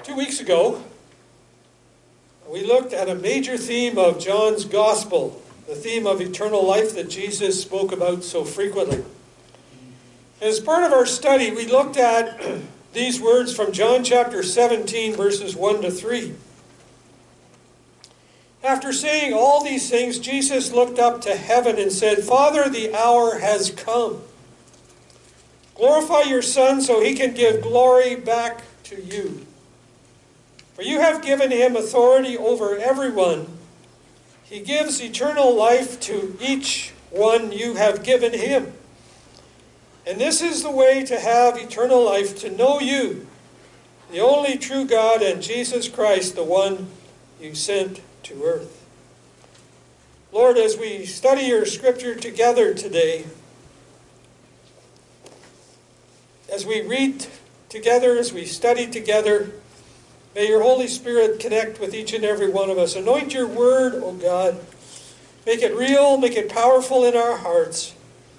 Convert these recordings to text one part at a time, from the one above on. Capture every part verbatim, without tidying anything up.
Two weeks ago, we looked at a major theme of John's Gospel, the theme of eternal life that Jesus spoke about so frequently. As part of our study, we looked at these words from John chapter seventeen, verses one to three. After saying all these things, Jesus looked up to heaven and said, "Father, the hour has come. Glorify your Son so he can give glory back to you. For you have given him authority over everyone. He gives eternal life to each one you have given him. And this is the way to have eternal life, to know you, the only true God, and Jesus Christ, the one you sent to earth." Lord, as we study your scripture together today, as we read together, as we study together, may your Holy Spirit connect with each and every one of us. Anoint your word, O God. Make it real, make it powerful in our hearts.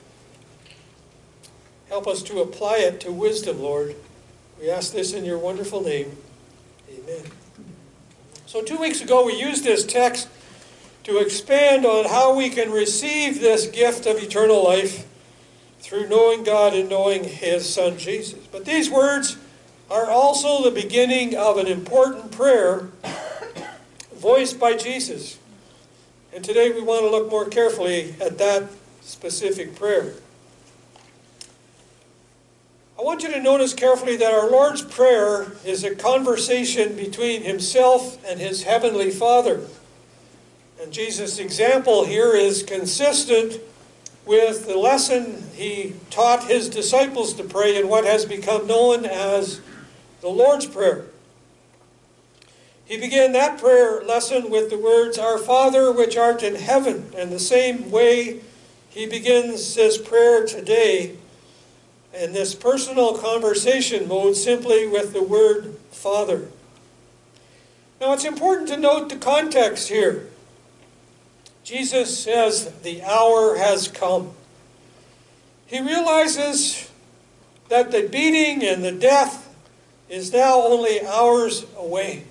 Help us to apply it to wisdom, Lord. We ask this in your wonderful name. Amen. So two weeks ago we used this text to expand on how we can receive this gift of eternal life through knowing God and knowing his Son Jesus. But these words are also the beginning of an important prayer voiced by Jesus. And today we want to look more carefully at that specific prayer. I want you to notice carefully that our Lord's Prayer is a conversation between himself and his heavenly Father. And Jesus' example here is consistent with the lesson he taught his disciples to pray in what has become known as the Lord's Prayer. He began that prayer lesson with the words, "Our Father which art in heaven," and the same way he begins this prayer today in this personal conversation mode, simply with the word Father. Now it's important to note the context here. Jesus says the hour has come. He realizes that the beating and the death is now only hours away.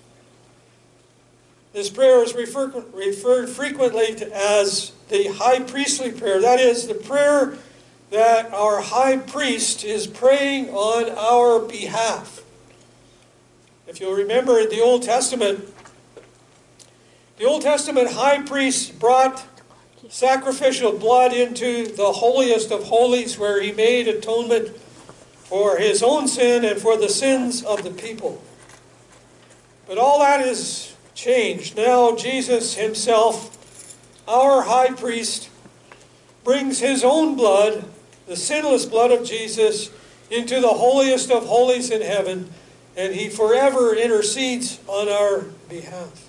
This prayer is refer, referred frequently to as the high priestly prayer. That is, the prayer that our high priest is praying on our behalf. If you'll remember in the Old Testament, the Old Testament high priest brought sacrificial blood into the holiest of holies, where he made atonement for his own sin and for the sins of the people. But all that is changed. Now Jesus himself, our high priest, brings his own blood, the sinless blood of Jesus, into the holiest of holies in heaven, and he forever intercedes on our behalf.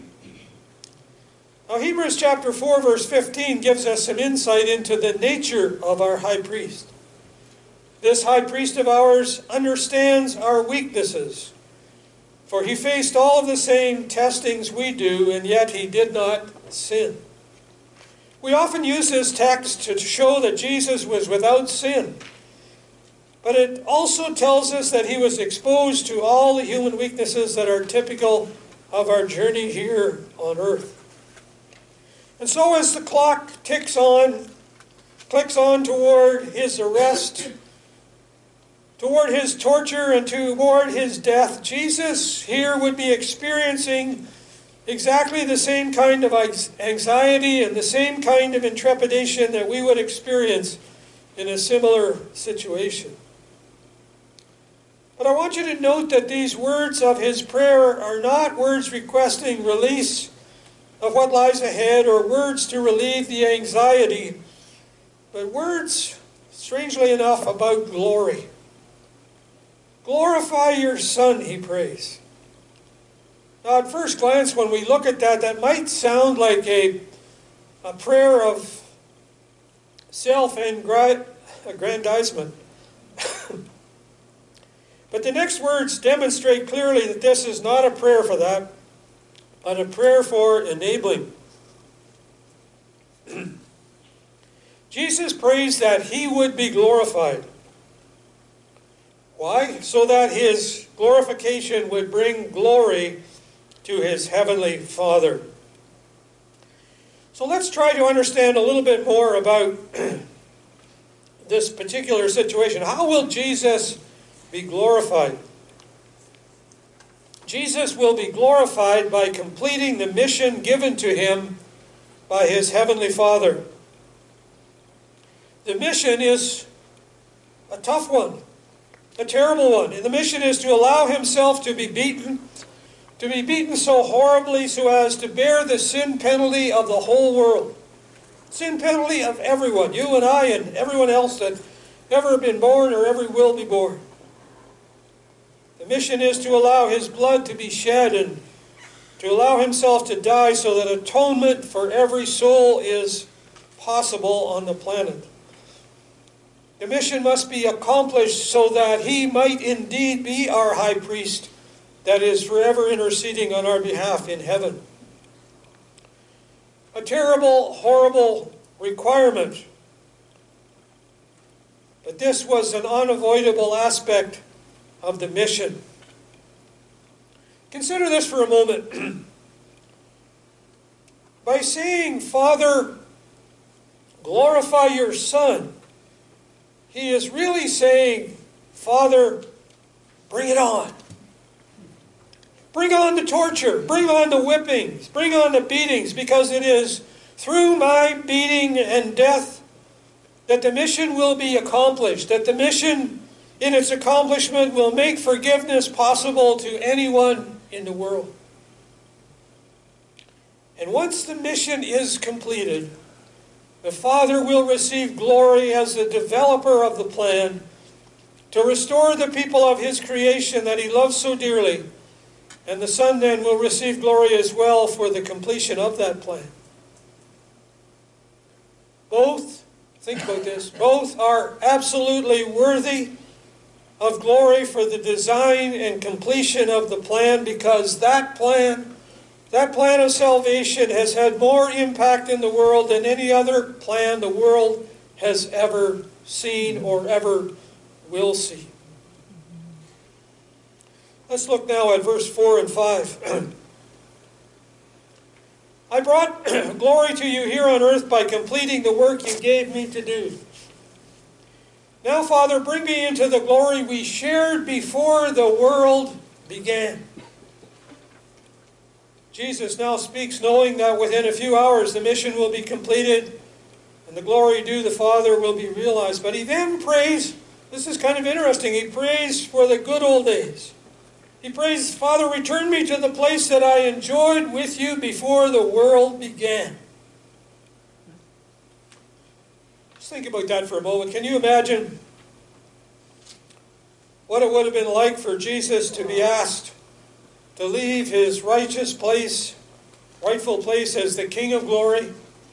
Now Hebrews chapter four verse fifteen gives us some insight into the nature of our high priest. This high priest of ours understands our weaknesses, for he faced all of the same testings we do, and yet he did not sin. We often use this text to show that Jesus was without sin, but it also tells us that he was exposed to all the human weaknesses that are typical of our journey here on earth. And so as the clock ticks on, clicks on toward his arrest, toward his torture, and toward his death, Jesus here would be experiencing exactly the same kind of anxiety and the same kind of intrepidation that we would experience in a similar situation. But I want you to note that these words of his prayer are not words requesting release of what lies ahead or words to relieve the anxiety, but words, strangely enough, about glory. Glorify your Son, he prays. Now, at first glance, when we look at that, that might sound like a, a prayer of self-aggrandizement. But the next words demonstrate clearly that this is not a prayer for that, but a prayer for enabling. Jesus prays that he would be glorified. Why? So that his glorification would bring glory to his heavenly Father. So let's try to understand a little bit more about this particular situation. How will Jesus be glorified? Jesus will be glorified by completing the mission given to him by his heavenly Father. The mission is a tough one, a terrible one. And the mission is to allow himself to be beaten, to be beaten so horribly so as to bear the sin penalty of the whole world. Sin penalty of everyone, you and I and everyone else that ever been born or ever will be born. The mission is to allow his blood to be shed and to allow himself to die so that atonement for every soul is possible on the planet. The mission must be accomplished so that he might indeed be our high priest that is forever interceding on our behalf in heaven. A terrible, horrible requirement. But this was an unavoidable aspect of the mission. Consider this for a moment. By saying, Father, glorify your Son, he is really saying, Father, bring it on. Bring on the torture. Bring on the whippings. Bring on the beatings, because it is through my beating and death that the mission will be accomplished, that the mission in its accomplishment will make forgiveness possible to anyone in the world. And once the mission is completed, the Father will receive glory as the developer of the plan to restore the people of his creation that he loves so dearly. And the Son then will receive glory as well for the completion of that plan. Both, think about this, both are absolutely worthy of glory for the design and completion of the plan, because that plan, that plan of salvation has had more impact in the world than any other plan the world has ever seen or ever will see. Let's look now at verse four and five. I brought glory to you here on earth by completing the work you gave me to do. Now, Father, bring me into the glory we shared before the world began. Jesus now speaks knowing that within a few hours the mission will be completed and the glory due the Father will be realized. But he then prays, this is kind of interesting, he prays for the good old days. He prays, Father, return me to the place that I enjoyed with you before the world began. Just think about that for a moment. Can you imagine what it would have been like for Jesus to be asked to leave his righteous place, rightful place as the King of glory,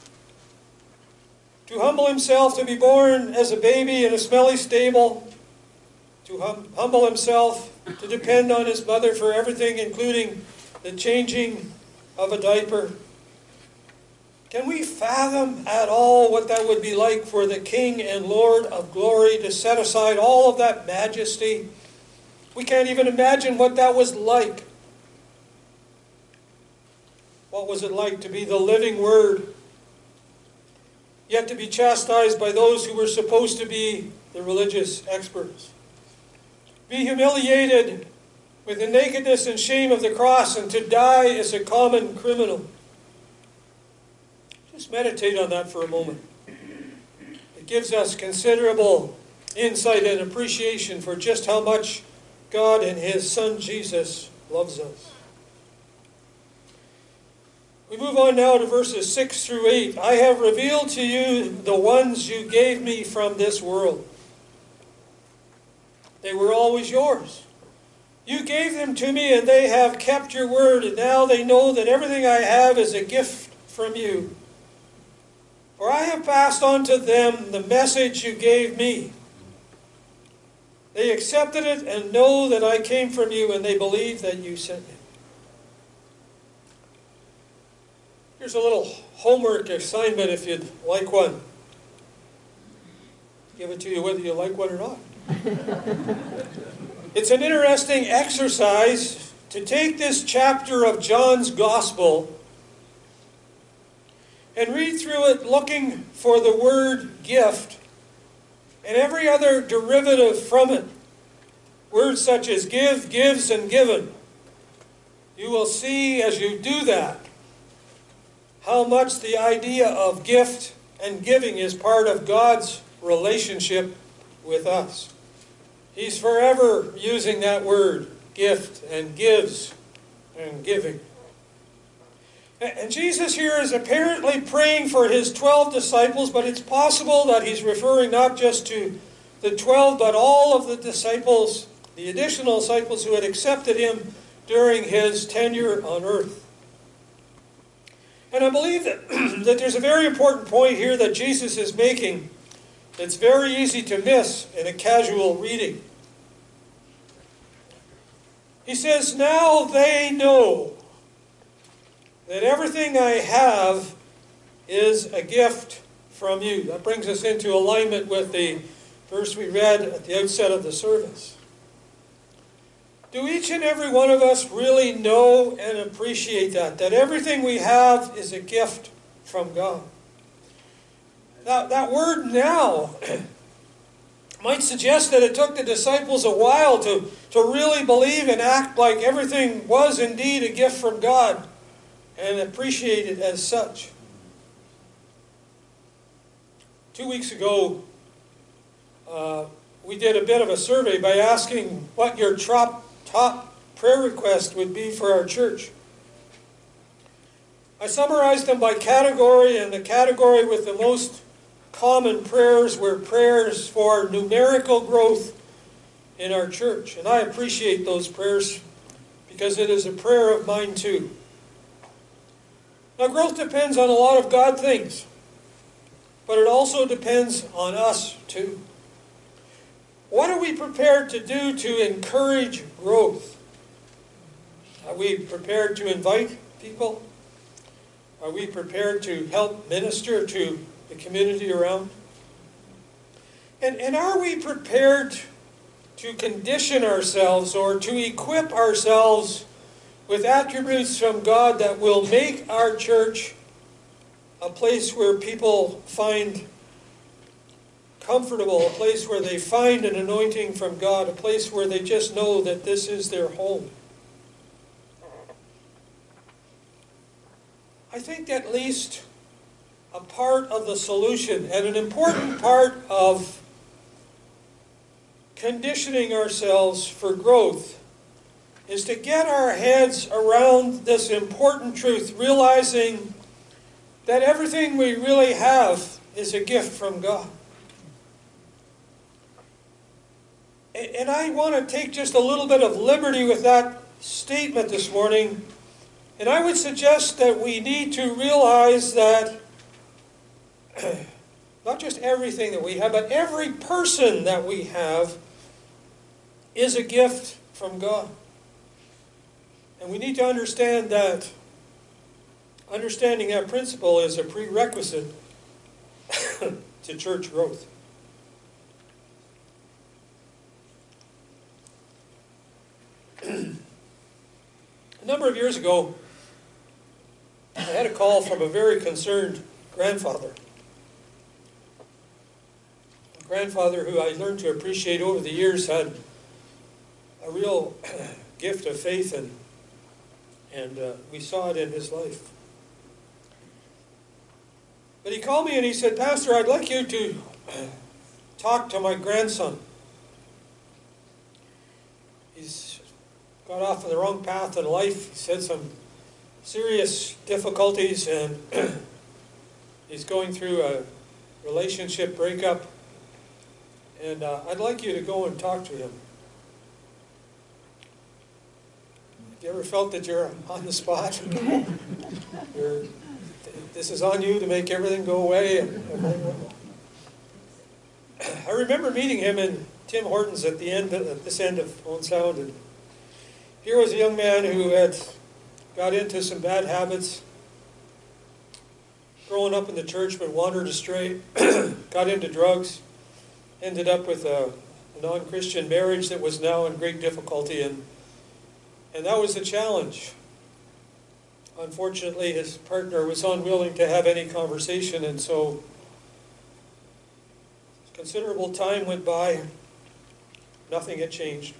to humble himself, to be born as a baby in a smelly stable, to hum- humble himself, to depend on his mother for everything, including the changing of a diaper. Can we fathom at all what that would be like for the King and Lord of glory to set aside all of that majesty? We can't even imagine what that was like. What was it like to be the living Word, yet to be chastised by those who were supposed to be the religious experts? Be humiliated with the nakedness and shame of the cross and to die as a common criminal. Just meditate on that for a moment. It gives us considerable insight and appreciation for just how much God and his Son Jesus loves us. We move on now to verses six through eight. I have revealed to you the ones you gave me from this world. They were always yours. You gave them to me, and they have kept your word, and now they know that everything I have is a gift from you. For I have passed on to them the message you gave me. They accepted it and know that I came from you, and they believe that you sent me. Here's a little homework assignment if you'd like one. Give it to you whether you like one or not. It's an interesting exercise to take this chapter of John's Gospel and read through it looking for the word gift and every other derivative from it. Words such as give, gives, and given. You will see as you do that how much the idea of gift and giving is part of God's relationship with us. He's forever using that word, gift, and gives, and giving. And Jesus here is apparently praying for his twelve disciples, but it's possible that he's referring not just to the twelve, but all of the disciples, the additional disciples who had accepted him during his tenure on earth. And I believe that, that there's a very important point here that Jesus is making that's very easy to miss in a casual reading. He says, now they know that everything I have is a gift from you. That brings us into alignment with the verse we read at the outset of the service. Do each and every one of us really know and appreciate that? That everything we have is a gift from God. Now, that word now might suggest that it took the disciples a while to, to really believe and act like everything was indeed a gift from God and appreciate it as such. Two weeks ago, uh, we did a bit of a survey by asking what your top, top prayer request would be for our church. I summarized them by category, and the category with the most common prayers were prayers for numerical growth in our church. And I appreciate those prayers because it is a prayer of mine too. Now, growth depends on a lot of God things, but it also depends on us too. What are we prepared to do to encourage growth? Are we prepared to invite people? Are we prepared to help minister to the community around? And, and are we prepared to condition ourselves or to equip ourselves with attributes from God that will make our church a place where people find comfortable, a place where they find an anointing from God, a place where they just know that this is their home? I think at least a part of the solution and an important part of conditioning ourselves for growth is to get our heads around this important truth, realizing that everything we really have is a gift from God. And I want to take just a little bit of liberty with that statement this morning, and I would suggest that we need to realize that not just everything that we have, but every person that we have is a gift from God. And we need to understand that understanding that principle is a prerequisite to church growth. A number of years ago, I had a call from a very concerned grandfather. A grandfather who I learned to appreciate over the years had a real gift of faith, and and uh, we saw it in his life. But he called me and he said, "Pastor, I'd like you to talk to my grandson. He's got off on the wrong path in life. He's had some serious difficulties, and he's going through a relationship breakup. And uh, I'd like you to go and talk to him." Have you ever felt that you're on the spot? you're, this is on you to make everything go away. And everything. I remember meeting him in Tim Hortons at the end, at this end of Owen Sound, and here was a young man who had got into some bad habits, growing up in the church but wandered astray, got into drugs, ended up with a a non-Christian marriage that was now in great difficulty, and, and that was a challenge. Unfortunately, his partner was unwilling to have any conversation, and so considerable time went by. Nothing had changed.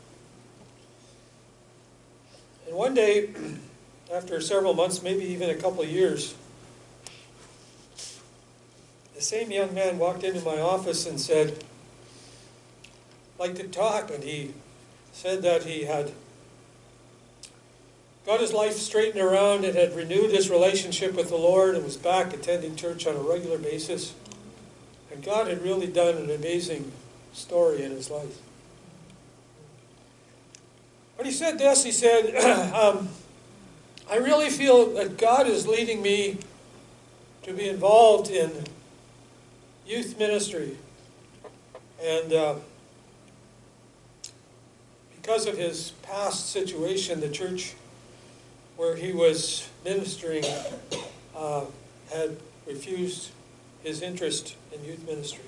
And one day, after several months, maybe even a couple of years, the same young man walked into my office and said, "I'd like to talk." And he said that he had got his life straightened around and had renewed his relationship with the Lord and was back attending church on a regular basis. And God had really done an amazing story in his life. But he said this, he said, um, I really feel that God is leading me to be involved in youth ministry. And uh, because of his past situation, the church where he was ministering uh, had refused his interest in youth ministry.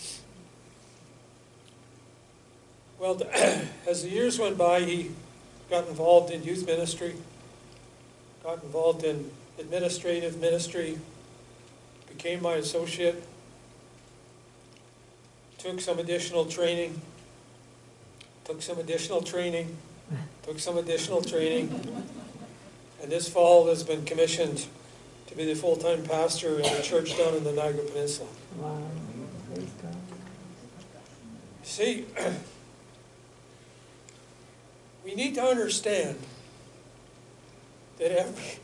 Well, as the years went by, he got involved in youth ministry, got involved in administrative ministry, became my associate, took some additional training, took some additional training, took some additional training, and this fall has been commissioned to be the full-time pastor in a church down in the Niagara Peninsula. Wow. Praise God. See, we need to understand that every,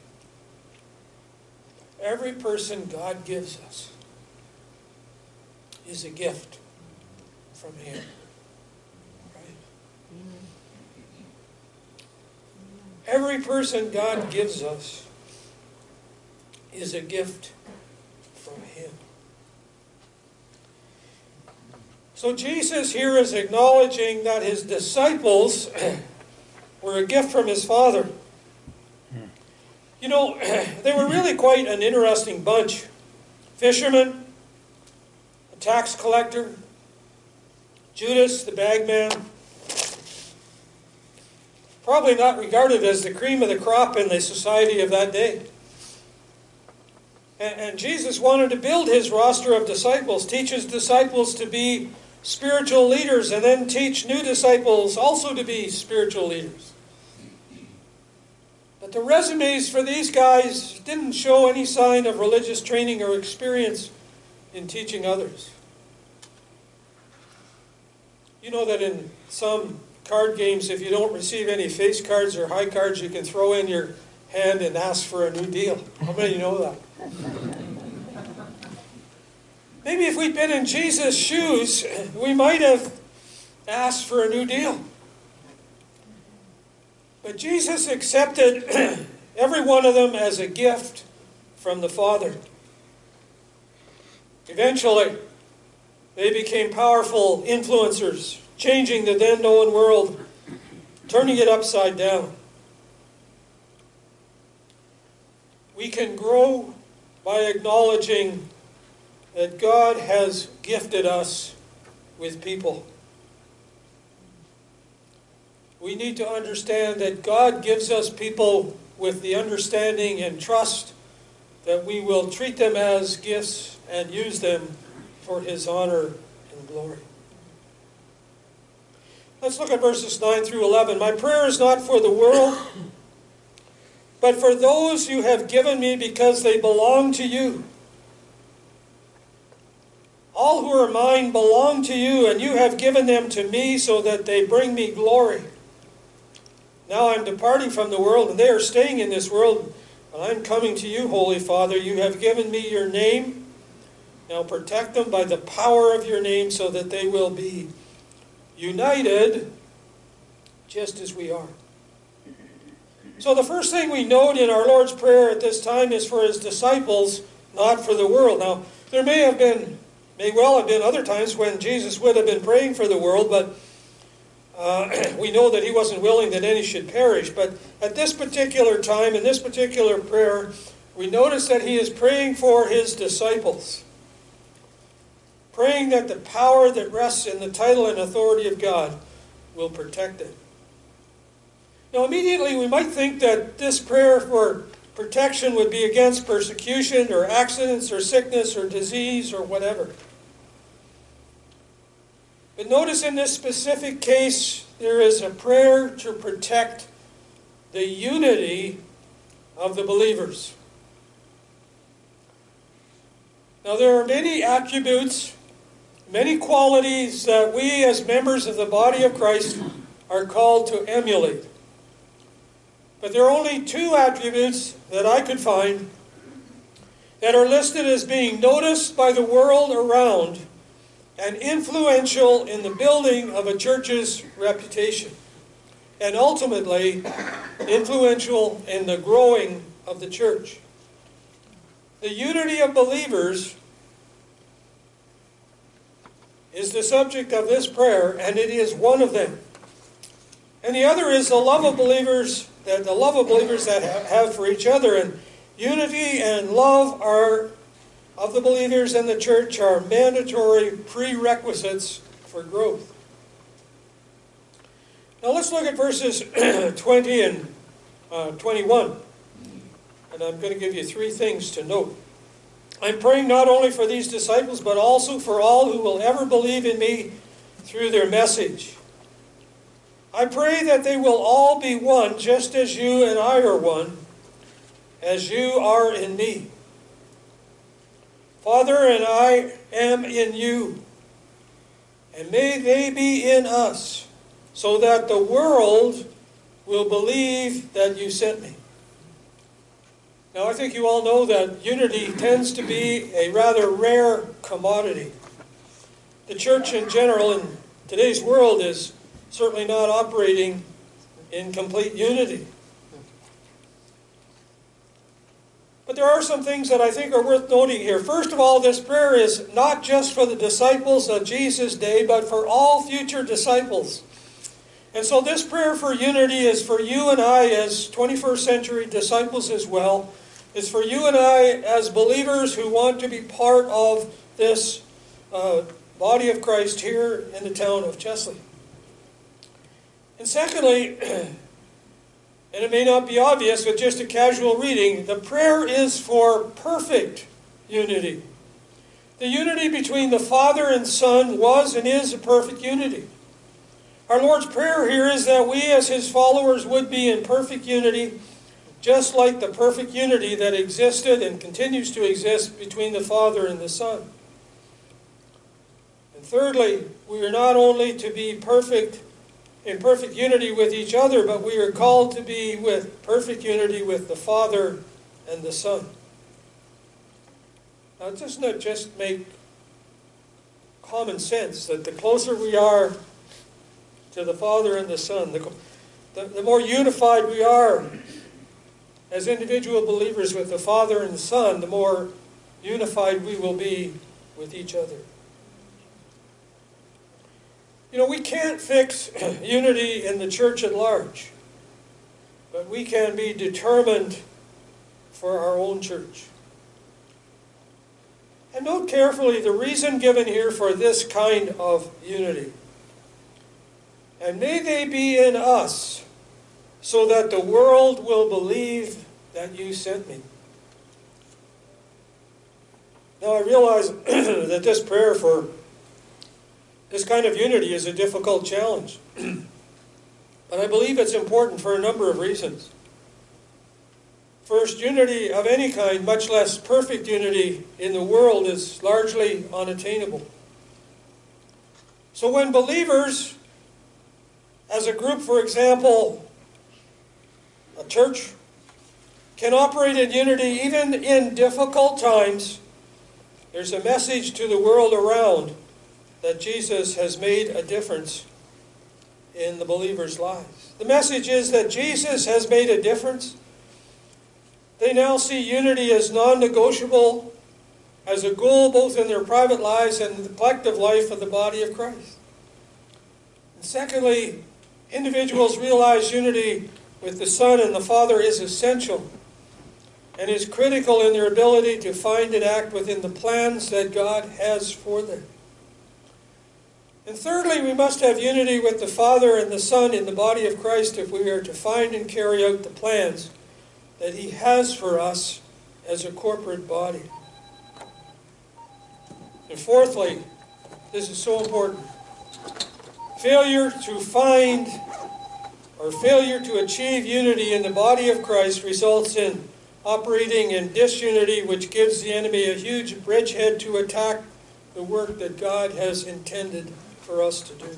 every person God gives us is a gift from Him. Right? Every person God gives us is a gift from Him. So Jesus here is acknowledging that His disciples were a gift from His Father. You know, they were really quite an interesting bunch. Fishermen, a tax collector, Judas, the bagman. Probably not regarded as the cream of the crop in the society of that day. And, and Jesus wanted to build His roster of disciples, teach His disciples to be spiritual leaders, and then teach new disciples also to be spiritual leaders. But the resumes for these guys didn't show any sign of religious training or experience in teaching others. You know that in some card games, if you don't receive any face cards or high cards, you can throw in your hand and ask for a new deal. How many of you know that? Maybe if we'd been in Jesus' shoes, we might have asked for a new deal. But Jesus accepted every one of them as a gift from the Father. Eventually, they became powerful influencers, changing the then known world, turning it upside down. We can grow by acknowledging that God has gifted us with people. We need to understand that God gives us people with the understanding and trust that we will treat them as gifts and use them for His honor and glory. Let's look at verses nine through eleven. My prayer is not for the world, but for those you have given me because they belong to you. All who are mine belong to you, and you have given them to me so that they bring me glory. Now I'm departing from the world, and they are staying in this world, but I'm coming to you, Holy Father. You have given me your name. Now protect them by the power of your name so that they will be united just as we are. So the first thing we note in our Lord's Prayer at this time is for His disciples, not for the world. Now, there may have been, may well have been other times when Jesus would have been praying for the world, but uh, we know that He wasn't willing that any should perish. But at this particular time, in this particular prayer, we notice that He is praying for His disciples. praying that the power that rests in the title and authority of God will protect it. Now, immediately we might think that this prayer for protection would be against persecution or accidents or sickness or disease or whatever. But notice in this specific case, there is a prayer to protect the unity of the believers. Now, there are many attributes, many qualities that we as members of the body of Christ are called to emulate. But there are only two attributes that I could find that are listed as being noticed by the world around and influential in the building of a church's reputation, and ultimately influential in the growing of the church. The unity of believers is the subject of this prayer, and it is one of them. And the other is the love of believers, that the love of believers that have for each other. And unity and love are of the believers in the church are mandatory prerequisites for growth. Now let's look at verses twenty and uh, twenty-one. And I'm going to give you three things to note. I'm praying not only for these disciples, but also for all who will ever believe in me through their message. I pray that they will all be one, just as you and I are one, as you are in me. Father, and I am in you, and may they be in us, so that the world will believe that you sent me. Now, I think you all know that unity tends to be a rather rare commodity. The church in general in today's world is certainly not operating in complete unity. But there are some things that I think are worth noting here. First of all, this prayer is not just for the disciples of Jesus' day, but for all future disciples. And so this prayer for unity is for you and I as twenty-first century disciples as well. It's for you and I as believers who want to be part of this uh, body of Christ here in the town of Chesley. And secondly, and it may not be obvious with just a casual reading, the prayer is for perfect unity. The unity between the Father and Son was and is a perfect unity. Our Lord's prayer here is that we as His followers would be in perfect unity, just like the perfect unity that existed and continues to exist between the Father and the Son. And thirdly, we are not only to be perfect in perfect unity with each other, but we are called to be with perfect unity with the Father and the Son. Now, doesn't it just make common sense that the closer we are to the Father and the Son, the, the, the more unified we are as individual believers with the Father and the Son, the more unified we will be with each other. You know, we can't fix unity in the church at large, but we can be determined for our own church. And note carefully the reason given here for this kind of unity. And may they be in us, so that the world will believe that you sent me. Now I realize that this prayer for this kind of unity is a difficult challenge. But I believe it's important for a number of reasons. First, unity of any kind, much less perfect unity in the world, is largely unattainable. So when believers, as a group, for example, a church, can operate in unity even in difficult times, there's a message to the world around that Jesus has made a difference in the believers' lives. The message is that Jesus has made a difference. They now see unity as non-negotiable, as a goal both in their private lives and the collective life of the body of Christ. And secondly, individuals realize unity with the Son and the Father is essential and is critical in their ability to find and act within the plans that God has for them. And thirdly, we must have unity with the Father and the Son in the body of Christ if we are to find and carry out the plans that He has for us as a corporate body. And fourthly, this is so important, failure to find or failure to achieve unity in the body of Christ results in operating in disunity, which gives the enemy a huge bridgehead to attack the work that God has intended for us to do.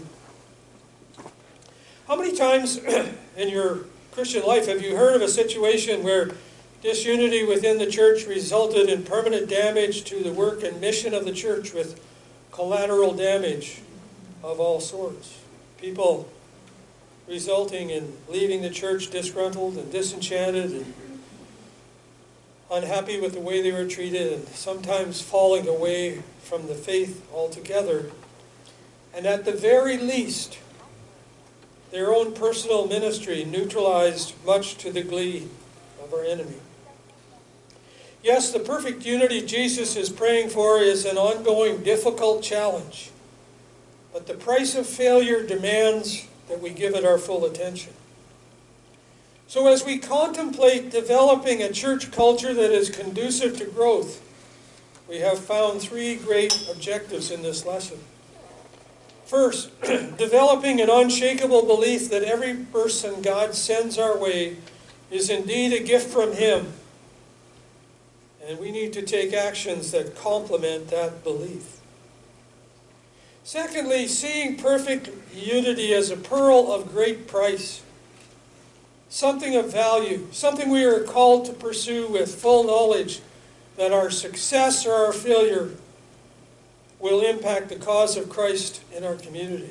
How many times in your Christian life have you heard of a situation where disunity within the church resulted in permanent damage to the work and mission of the church, with collateral damage of all sorts? People resulting in leaving the church disgruntled and disenchanted and unhappy with the way they were treated, and sometimes falling away from the faith altogether. And at the very least, their own personal ministry neutralized much to the glee of our enemy. Yes, the perfect unity Jesus is praying for is an ongoing difficult challenge, but the price of failure demands that we give it our full attention. So as we contemplate developing a church culture that is conducive to growth, we have found three great objectives in this lesson. First, developing an unshakable belief that every person God sends our way is indeed a gift from Him, and we need to take actions that complement that belief. Secondly, seeing perfect unity as a pearl of great price, something of value, something we are called to pursue with full knowledge that our success or our failure will impact the cause of Christ in our community.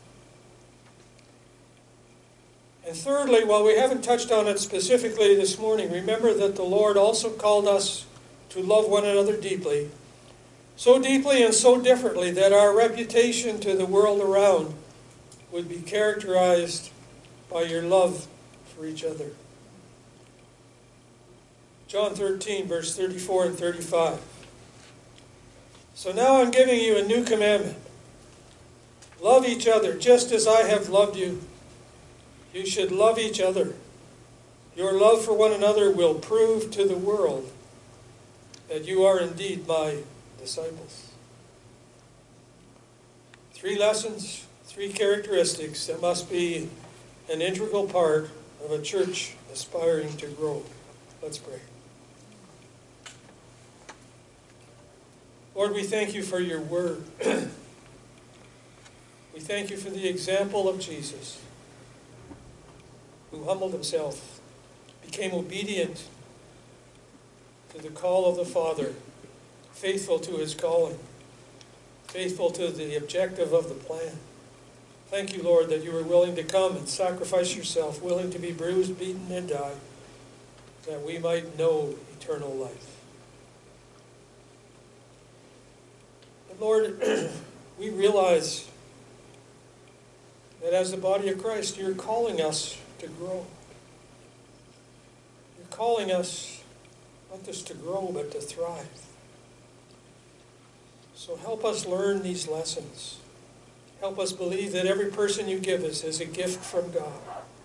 And thirdly, while we haven't touched on it specifically this morning, remember that the Lord also called us to love one another deeply, so deeply and so differently that our reputation to the world around would be characterized by your love for each other. John thirteen, verse thirty-four and thirty-five. So now I'm giving you a new commandment. Love each other just as I have loved you. You should love each other. Your love for one another will prove to the world that you are indeed my disciples. Three lessons, three characteristics that must be an integral part of a church aspiring to grow. Let's pray. Lord, we thank you for your word. We thank you for the example of Jesus, who humbled himself, became obedient to the call of the Father, faithful to his calling, faithful to the objective of the plan. Thank you, Lord, that you were willing to come and sacrifice yourself, willing to be bruised, beaten, and die, that we might know eternal life. And Lord, we realize that as the body of Christ, you're calling us to grow. You're calling us not just to grow, but to thrive. So help us learn these lessons. Help us believe that every person you give us is a gift from God.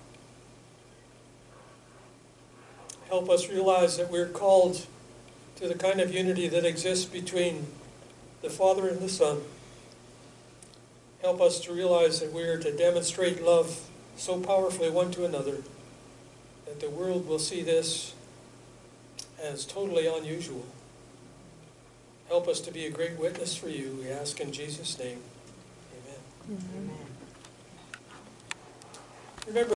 Help us realize that we're called to the kind of unity that exists between the Father and the Son. Help us to realize that we are to demonstrate love so powerfully one to another that the world will see this as totally unusual. Help us to be a great witness for you, we ask in Jesus' name. Amen. Amen. Remember